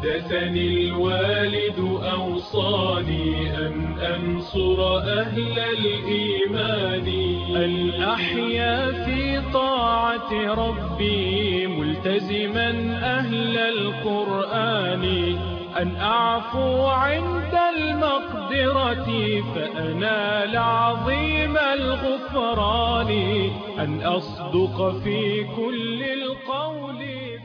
حدثني الوالد أوصاني أن أنصر أهل الإيمان، أن أحيا في طاعة ربي ملتزما أهل القرآن، أن أعفو عند المقدرة فأنال عظيم الغفران، أن أصدق في كل القول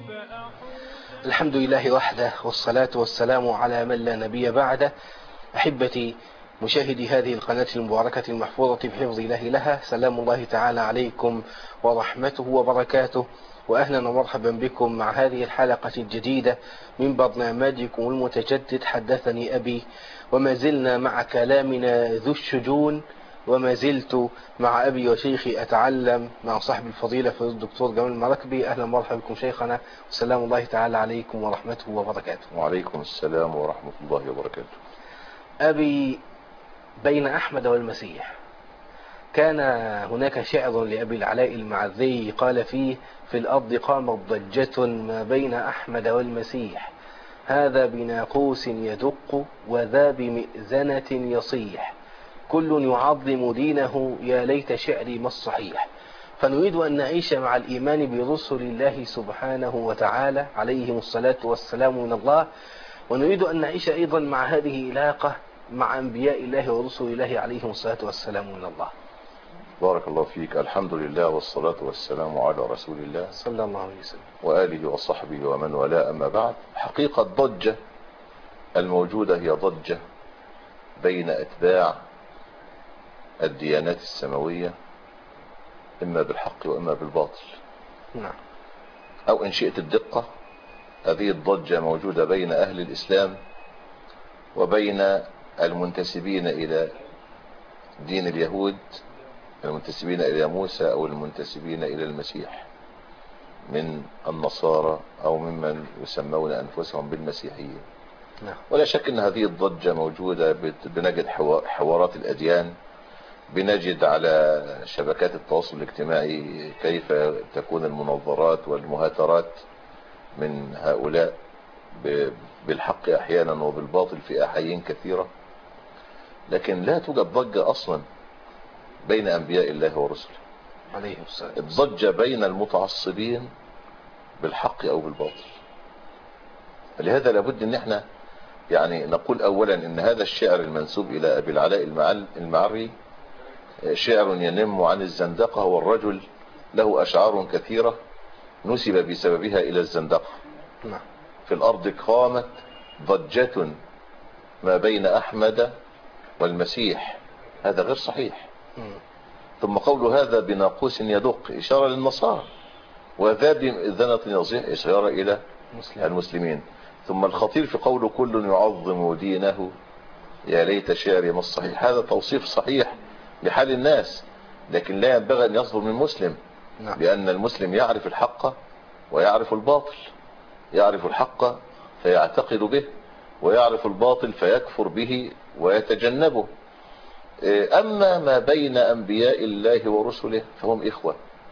الحمد لله وحده، والصلاة والسلام على من لا نبي بعده. أحبتي مشاهدي هذه القناة المباركة المحفوظة بحفظ الله لها، سلام الله تعالى عليكم ورحمته وبركاته، وأهلا ومرحبا بكم مع هذه الحلقة الجديدة من برنامجكم المتجدد حدثني أبي. وما زلنا مع كلامنا ذو الشجون، وما زلت مع أبي وشيخي أتعلم مع صاحب الفضيلة في الدكتور جمال المراكبي. أهلا ومرحبا بكم شيخنا، وسلام الله تعالى عليكم ورحمته وبركاته. وعليكم السلام ورحمة الله وبركاته. أبي، بين أحمد والمسيح كان هناك شعر لأبي العلاء المعذي قال فيه: في الأرض قامت ضجة ما بين أحمد والمسيح، هذا بناقوس يدق وذا بمئذنة يصيح، كل يعظم دينه يا ليت شعري ما الصحيح. فنريد أن نعيش مع الإيمان برسل الله سبحانه وتعالى عليهم الصلاة والسلام من الله، ونريد أن نعيش أيضا مع هذه العلاقة مع أنبياء الله ورسل الله عليهم الصلاة والسلام من الله. بارك الله فيك. الحمد لله والصلاة والسلام على رسول الله صلى الله عليه وسلم وآله وصحبه ومن والاه. أما بعد، حقيقة الضجة الموجودة هي ضجة بين أتباع الديانات السماوية، إما بالحق وإما بالباطل. نعم. أو إن شئت الدقة، هذه الضجة موجودة بين أهل الإسلام وبين المنتسبين إلى دين اليهود، المنتسبين إلى موسى أو المنتسبين إلى المسيح من النصارى أو ممن يسمون أنفسهم بالمسيحيين. نعم. ولا شك أن هذه الضجة موجودة. بنجد حوارات الأديان، بنجد على شبكات التواصل الاجتماعي كيف تكون المناظرات والمهاترات من هؤلاء بالحق أحيانا وبالباطل في أحيان كثيرة. لكن لا توجد ضجة أصلا بين أنبياء الله ورسله عليه الصلاة. الضجة بين المتعصبين بالحق أو بالباطل. لهذا لابد أن احنا يعني نقول أولا أن هذا الشعر المنسوب إلى أبي العلاء المعري شعر ينم عن الزندقة، والرجل له أشعار كثيرة نسب بسببها إلى الزندقة. نعم. في الأرض قامت ضجة ما بين أحمد والمسيح، هذا غير صحيح. ثم قول هذا بناقوس يدق إشارة للنصارى، وذا بمئذنة يصيح إشارة إلى المسلمين. ثم الخطير في قوله كل يعظم دينه يا ليت شعري ما الصحيح، هذا توصيف صحيح لحال الناس، لكن لا ينبغي أن يصدر من مسلم. نعم. لأن المسلم يعرف الحق ويعرف الباطل، يعرف الحق فيعتقد به، ويعرف الباطل فيكفر به ويتجنبه. أما ما بين أنبياء الله ورسله فهم إخوة،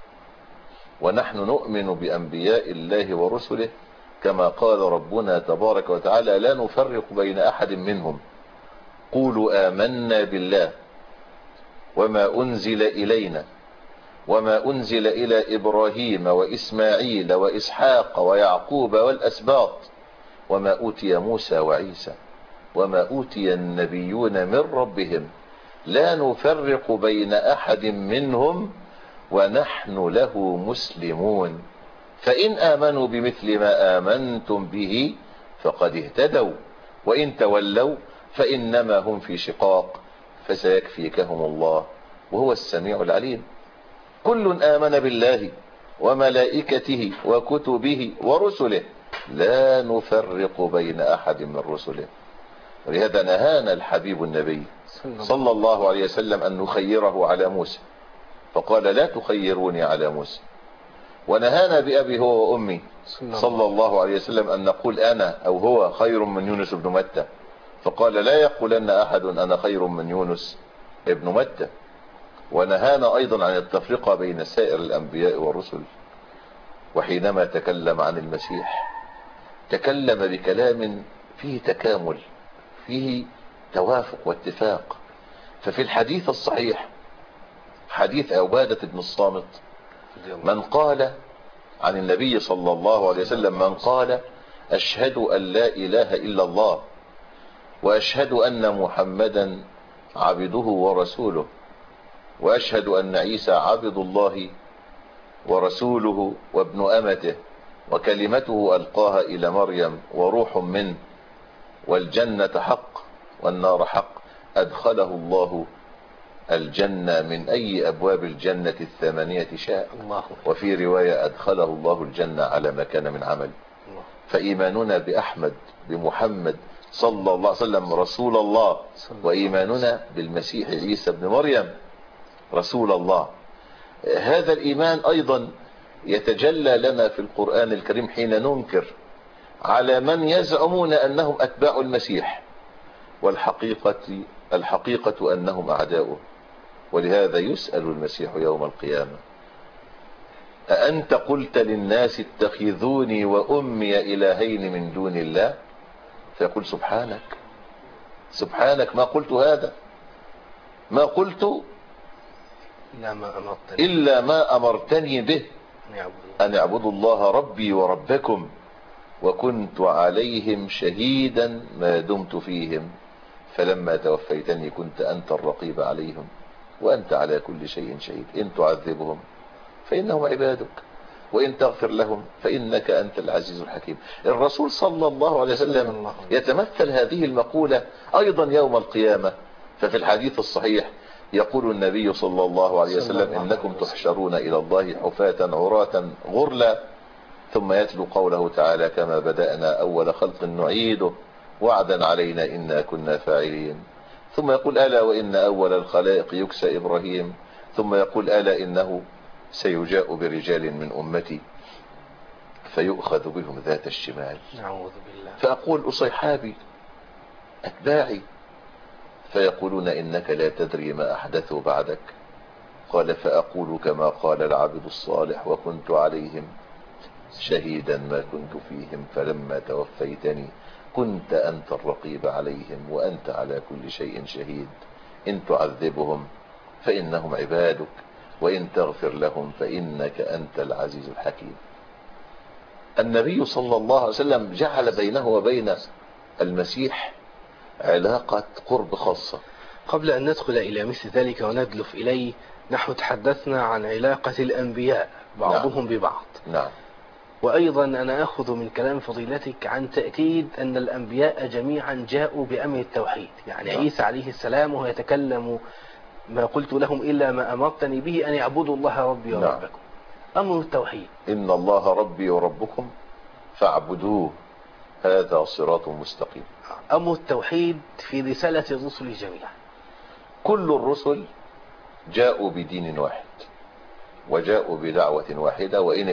ونحن نؤمن بأنبياء الله ورسله كما قال ربنا تبارك وتعالى: لا نفرق بين أحد منهم، قولوا آمنا بالله وما أنزل إلينا وما أنزل إلى إبراهيم وإسماعيل وإسحاق ويعقوب والأسباط وما أوتي موسى وعيسى وما أوتي النبيون من ربهم لا نفرق بين أحد منهم ونحن له مسلمون، فإن آمنوا بمثل ما آمنتم به فقد اهتدوا وإن تولوا فإنما هم في شقاق فسيكفيكهم الله وهو السميع العليم. كل آمن بالله وملائكته وكتبه ورسله لا نفرق بين أحد من رسله. ولهذا نهانا الحبيب النبي صلى الله عليه وسلم أن نخيره على موسى، فقال لا تخيروني على موسى. ونهانا بأبي هو وأمي صلى الله عليه وسلم أن نقول أنا أو هو خير من يونس بن متى، فقال لا يقولن أحد أنا خير من يونس ابن متى. ونهانا أيضا عن التفرقة بين سائر الأنبياء والرسل. وحينما تكلم عن المسيح تكلم بكلام فيه تكامل، فيه توافق واتفاق. ففي الحديث الصحيح حديث عبادة بن الصامت من قال عن النبي صلى الله عليه وسلم من قال أشهد أن لا إله إلا الله وأشهد أن محمدا عبده ورسوله وأشهد أن عيسى عبد الله ورسوله وابن أمته وكلمته ألقاها إلى مريم وروح منه والجنة حق والنار حق أدخله الله الجنة من أي أبواب الجنة الثمانية شاء. وفي رواية أدخله الله الجنة على ما كان من عمل. فإيماننا بأحمد بمحمد صلى الله عليه وسلم رسول الله، وإيماننا بالمسيح عيسى بن مريم رسول الله، هذا الإيمان أيضا يتجلى لنا في القرآن الكريم حين ننكر على من يزعمون أنهم أتباع المسيح والحقيقة أنهم أعداؤه. ولهذا يسأل المسيح يوم القيامة أأنت قلت للناس اتخذوني وأمي إلهين من دون الله؟ فيقول سبحانك ما قلت هذا، ما قلت إلا ما أمرتني به أن اعبدوا الله ربي وربكم وكنت عليهم شهيدا ما دمت فيهم فلما توفيتني كنت أنت الرقيب عليهم وأنت على كل شيء شهيد. إن تعذبهم فإنهم عبادك وإن تغفر لهم فإنك أنت العزيز الحكيم. الرسول صلى الله عليه وسلم يتمثل هذه المقولة أيضا يوم القيامة. ففي الحديث الصحيح يقول النبي صلى الله عليه وسلم إنكم تحشرون إلى الله حفاة عراة غرلا، ثم يتلو قوله تعالى كما بدأنا أول خلق نعيده وعدا علينا إنا كنا فاعلين، ثم يقول ألا وإن أول الخلائق يكسى إبراهيم، ثم يقول ألا إنه سيجاء برجال من أمتي فيؤخذ بهم ذات الشمال. نعوذ بالله. فأقول أصيحابي أتباعي فيقولون إنك لا تدري ما أحدثوا بعدك. قال فأقول كما قال العبد الصالح وكنت عليهم شهيدا ما كنت فيهم فلما توفيتني كنت أنت الرقيب عليهم وأنت على كل شيء شهيد. إن تعذبهم فإنهم عبادك وإن تغفر لهم فإنك أنت العزيز الحكيم. النبي صلى الله عليه وسلم جعل بينه وبين المسيح علاقة قرب خاصة. قبل أن ندخل إلى مثل ذلك وندلف إليه، نحن تحدثنا عن علاقة الأنبياء بعضهم ببعض. نعم. وأيضا أنا أخذ من كلام فضيلتك عن تأكيد أن الأنبياء جميعا جاءوا بأمر التوحيد. يعني عيسى عليه السلام وهو يتكلم ما قلت لهم إلا ما أمرتني به أن يعبدوا الله ربي وربكم. أمر التوحيد إن الله ربي وربكم فاعبدوه هذا صراط مستقيم. أمر التوحيد في رسالة الرسل جميعا. كل الرسل جاءوا بدين واحد وجاءوا بدعوة واحدة وإن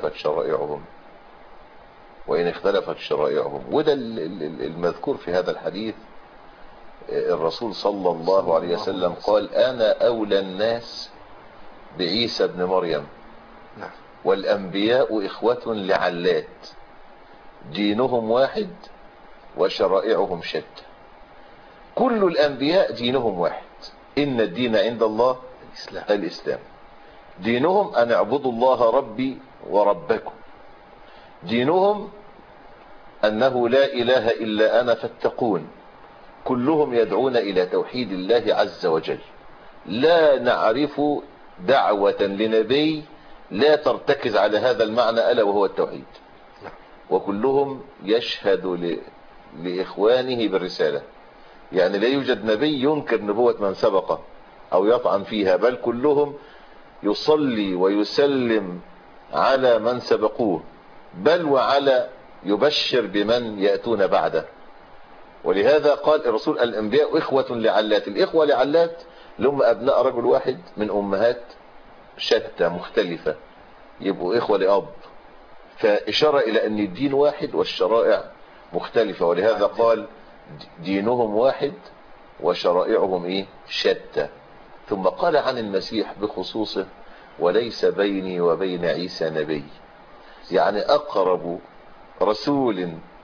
اختلفت شرائعهم. وده المذكور في هذا الحديث. الرسول صلى الله عليه وسلم قال أنا أولى الناس بعيسى بن مريم والأنبياء إخوة لعلات دينهم واحد وشرائعهم شتى. كل الأنبياء دينهم واحد، إن الدين عند الله الإسلام. دينهم أن اعبدوا الله ربي وربكم. دينهم أنه لا إله إلا أنا فاتقون. كلهم يدعون إلى توحيد الله عز وجل. لا نعرف دعوة لنبي لا ترتكز على هذا المعنى ألا وهو التوحيد. وكلهم يشهد لإخوانه بالرسالة. يعني لا يوجد نبي ينكر نبوة من سبقه أو يطعن فيها، بل كلهم يصلي ويسلم على من سبقوه، بل وعلى يبشر بمن يأتون بعده. ولهذا قال الرسول الأنبياء إخوة لعلات. الإخوة لعلات لهم أبناء رجل واحد من أمهات شتى مختلفة، يبقوا إخوة لأب. فإشارة إلى أن الدين واحد والشرائع مختلفة. ولهذا قال دينهم واحد وشرائعهم شتى. ثم قال عن المسيح بخصوصه وليس بيني وبين عيسى نبي. يعني أقرب رسول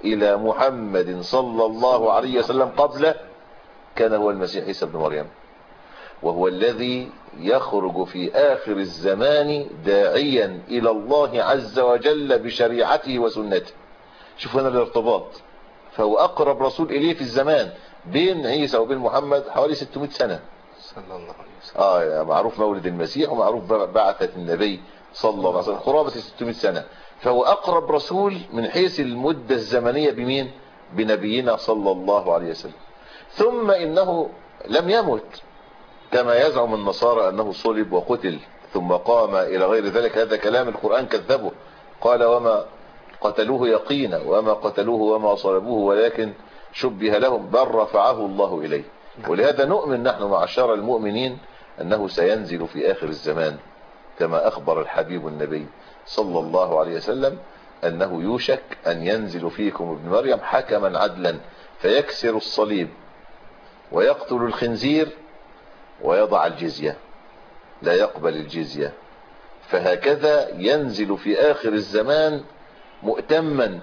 إلى محمد صلى الله عليه وسلم قبله كان هو المسيح عيسى ابن مريم، وهو الذي يخرج في آخر الزمان داعيا إلى الله عز وجل بشريعته وسنته. شوفوا هنا الارتباط، فهو أقرب رسول إليه في الزمان، بين عيسى وبين محمد حوالي 600 سنة صلى الله عليه وسلم. معروف مولد المسيح ومعروف بعثة النبي صلى الله عليه وسلم قرابة 600 سنة، فهو أقرب رسول من حيث المدة الزمنية بمين؟ بنبينا صلى الله عليه وسلم. ثم إنه لم يمت كما يزعم النصارى أنه صلب وقتل ثم قام إلى غير ذلك، هذا كلام القرآن كذبه، قال وما قتلوه يقينا وما قتلوه وما صلبوه ولكن شبه لهم بل رفعه الله إليه. ولهذا نؤمن نحن معشر المؤمنين أنه سينزل في آخر الزمان كما أخبر الحبيب النبي صلى الله عليه وسلم أنه يوشك أن ينزل فيكم ابن مريم حكما عدلا فيكسر الصليب ويقتل الخنزير ويضع الجزية، لا يقبل الجزية. فهكذا ينزل في آخر الزمان مؤتما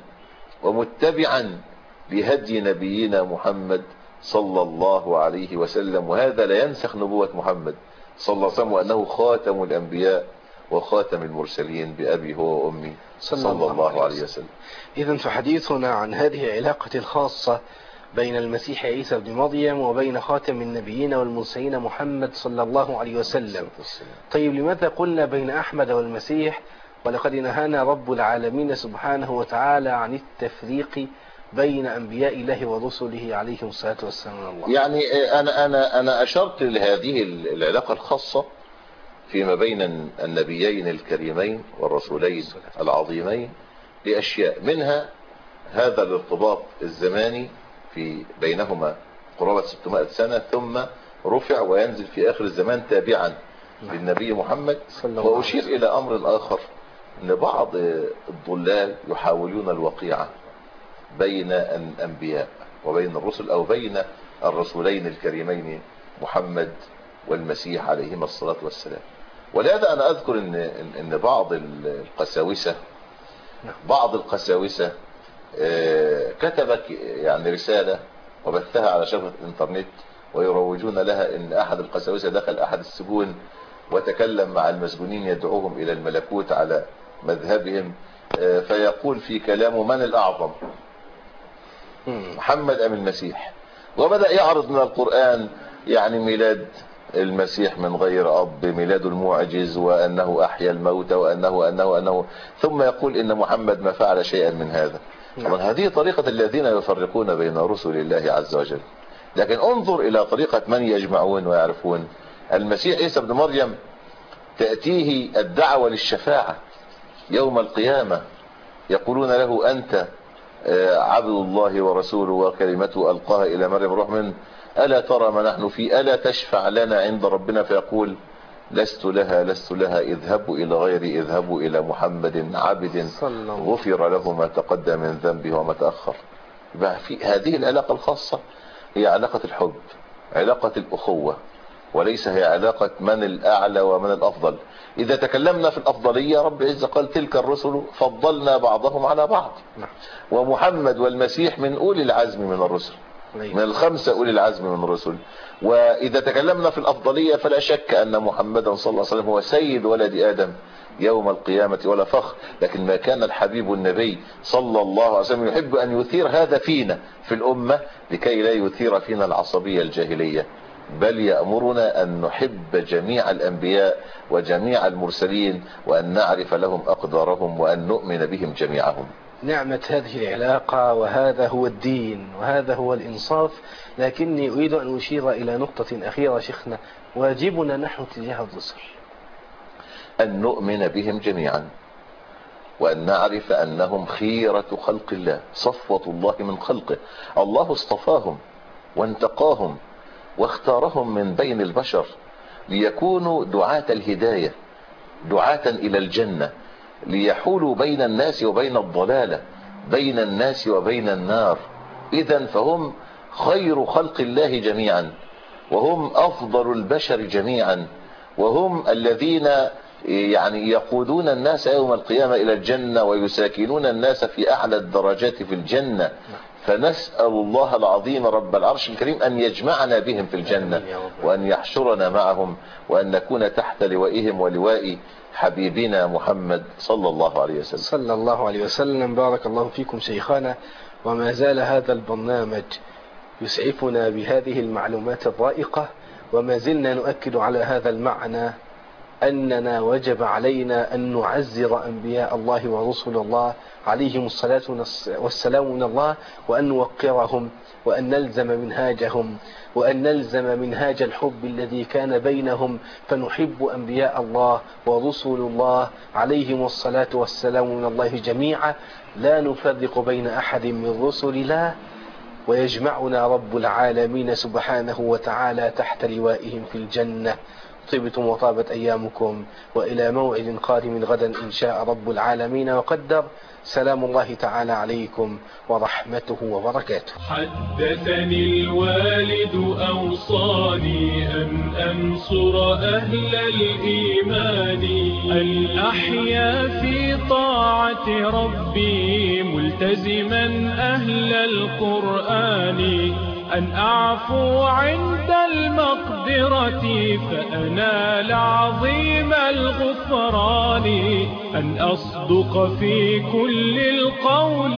ومتبعا لهدي نبينا محمد صلى الله عليه وسلم، وهذا لا ينسخ نبوة محمد صلى الله عليه وسلم وأنه خاتم الأنبياء وخاتم المرسلين بأبي هو وأمي صلى الله عليه وسلم. إذن فحديثنا عن هذه العلاقة الخاصة بين المسيح عيسى بن مريم وبين خاتم النبيين والمرسلين محمد صلى الله عليه وسلم. طيب لماذا قلنا بين أحمد والمسيح ولقد نهانا رب العالمين سبحانه وتعالى عن التفريق بين أنبياء الله ورسله عليهم الصلاة والسلام؟ الله يعني أنا أشرت لهذه العلاقة الخاصة فيما بين النبيين الكريمين والرسولين العظيمين لأشياء، منها هذا الارتباط الزماني في بينهما قرابة 600 سنة، ثم رفع وينزل في آخر الزمان تابعا للنبي محمد. وأشير إلى أمر آخر، أن بعض الضلال يحاولون الوقيعة بين الأنبياء وبين الرسل أو بين الرسولين الكريمين محمد والمسيح عليهما الصلاة والسلام. ولهذا أنا أذكر أن بعض القساوسة كتبت يعني رسالة وبثها على شبكة الانترنت ويروجون لها ان احد القساوسة دخل احد السجون وتكلم مع المسجونين يدعوهم الى الملكوت على مذهبهم، فيقول في كلامه من الاعظم محمد ام المسيح، وبدأ يعرض من القرآن يعني ميلاد المسيح من غير اب، ميلاد المعجز، وانه احيا الموتى، وانه ثم يقول ان محمد ما فعل شيئا من هذا. طبعا هذه طريقة الذين يفرقون بين رسل الله عز وجل. لكن انظر الى طريقة من يجمعون ويعرفون. المسيح عيسى ابن مريم تأتيه الدعوة للشفاعة يوم القيامة، يقولون له أنت عبد الله ورسوله وكلمته ألقاها إلى مريم روح منه، ألا ترى ما نحن فيه، ألا تشفع لنا عند ربنا؟ فيقول لست لها اذهبوا إلى غيري، اذهبوا إلى محمد عبد غفر له ما تقدم من ذنبه وما تأخر. في هذه العلاقة الخاصة هي علاقة الحب، علاقة الأخوة، وليس هي علاقة من الأعلى ومن الأفضل. إذا تكلمنا في الأفضلية رب عز قال تلك الرسل فضلنا بعضهم على بعض، ومحمد والمسيح من أولي العزم من الرسل، من الخمسة أولي العزم من الرسل. وإذا تكلمنا في الأفضلية فلا شك أن محمدا صلى الله عليه وسلم هو سيد ولد آدم يوم القيامة ولا فخر. لكن ما كان الحبيب النبي صلى الله عليه وسلم يحب أن يثير هذا فينا في الأمة لكي لا يثير فينا العصبية الجاهلية، بل يأمرنا أن نحب جميع الأنبياء وجميع المرسلين وأن نعرف لهم أقدارهم وأن نؤمن بهم جميعهم. نعمة هذه العلاقة، وهذا هو الدين وهذا هو الإنصاف. لكني أريد أن أشير إلى نقطة أخيرة شيخنا، واجبنا نحن تجاه الرسل أن نؤمن بهم جميعا وأن نعرف أنهم خيرة خلق الله، صفوة الله من خلقه. الله اصطفاهم وانتقاهم واختارهم من بين البشر ليكونوا دعاة الهداية، دعاة إلى الجنة، ليحولوا بين الناس وبين الضلالة، بين الناس وبين النار. إذن فهم خير خلق الله جميعا، وهم أفضل البشر جميعا، وهم الذين يعني يقودون الناس يوم القيامة إلى الجنة ويساكنون الناس في أعلى الدرجات في الجنة. فنسأل الله العظيم رب العرش الكريم أن يجمعنا بهم في الجنة وأن يحشرنا معهم وأن نكون تحت لوائهم ولواء حبيبنا محمد صلى الله عليه وسلم. صلى الله عليه وسلم. بارك الله فيكم شيخنا. وما زال هذا البرنامج يسعفنا بهذه المعلومات الرائقة، وما زلنا نؤكد على هذا المعنى أننا وجب علينا أن نعزر أنبياء الله ورسل الله عليهم الصلاة والسلام من الله، وأن نوقرهم وأن نلزم منهاجهم وأن نلزم منهاج الحب الذي كان بينهم، فنحب أنبياء الله ورسل الله عليهم الصلاة والسلام من الله جميعا، لا نفرق بين أحد من رسل الله، ويجمعنا رب العالمين سبحانه وتعالى تحت لوائهم في الجنة. طبتم وطابت أيامكم، وإلى موعد قادم غدا إن شاء رب العالمين وقدر. سلام الله تعالى عليكم ورحمته وبركاته. حدثني الوالد أوصاني أن أنصر أهل الإيمان، أن أحيا في طاعة ربي ملتزما أهل القرآن، أن أعفو عند المقدرة فأنال عظيم الغفران، أن أصدق في كل القول